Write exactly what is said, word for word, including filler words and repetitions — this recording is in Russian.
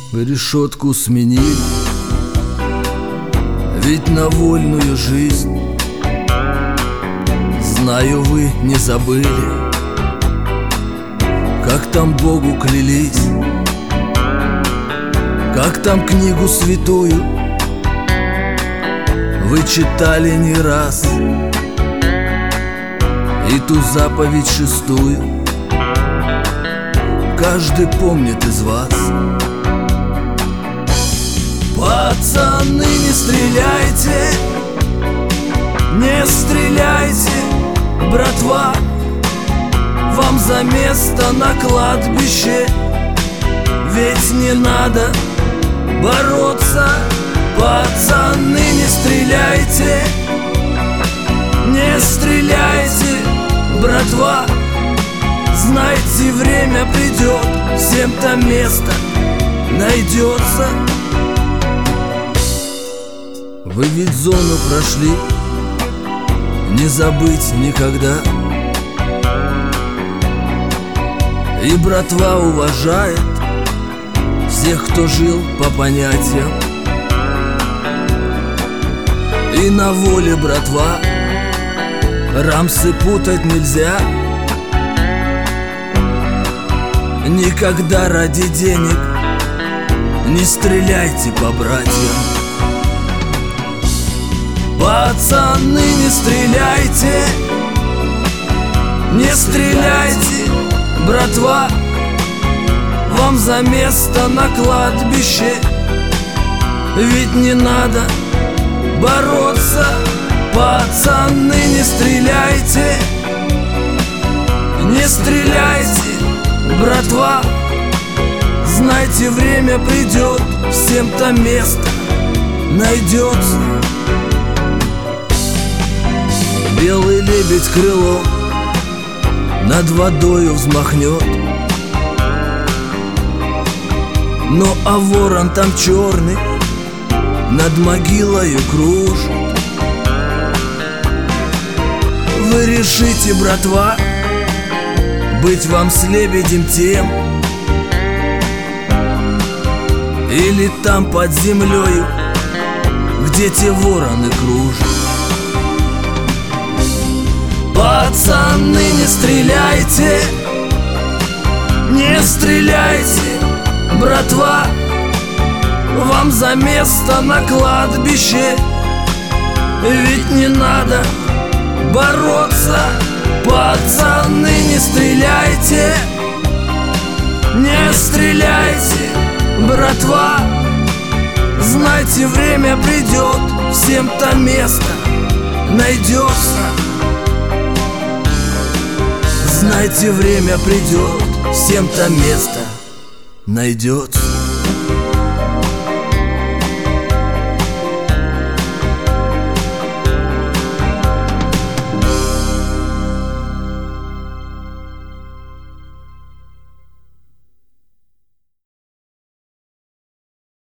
Решетку сменили, ведь на вольную жизнь, знаю, вы не забыли, как там Богу клялись, как там книгу святую вы читали не раз, и ту заповедь шестую каждый помнит из вас. Пацаны, не стреляйте, не стреляйте, братва, вам за место на кладбище, ведь не надо бороться. Пацаны, не стреляйте, не стреляйте, братва, знайте, время придет, всем там место найдется. Вы ведь зону прошли, не забыть никогда, и братва уважает всех, кто жил по понятиям. И на воле, братва, рамсы путать нельзя. Никогда ради денег не стреляйте по братьям. Пацаны, не стреляйте, не стреляйте, братва, вам за место на кладбище, ведь не надо бороться. Пацаны, не стреляйте, не стреляйте, братва, знайте, время придет, всем там место найдется. Белый лебедь крылом над водою взмахнет, но а ворон там черный над могилою кружит. Вы решите, братва, быть вам с лебедем тем, или там под землею, где те вороны кружат. Пацаны, не стреляйте, не стреляйте, братва, вам за место на кладбище, ведь не надо бороться. Пацаны, не стреляйте, не стреляйте, братва, знайте, время придет, всем там место найдется. Знайте, время придет, всем там место найдется.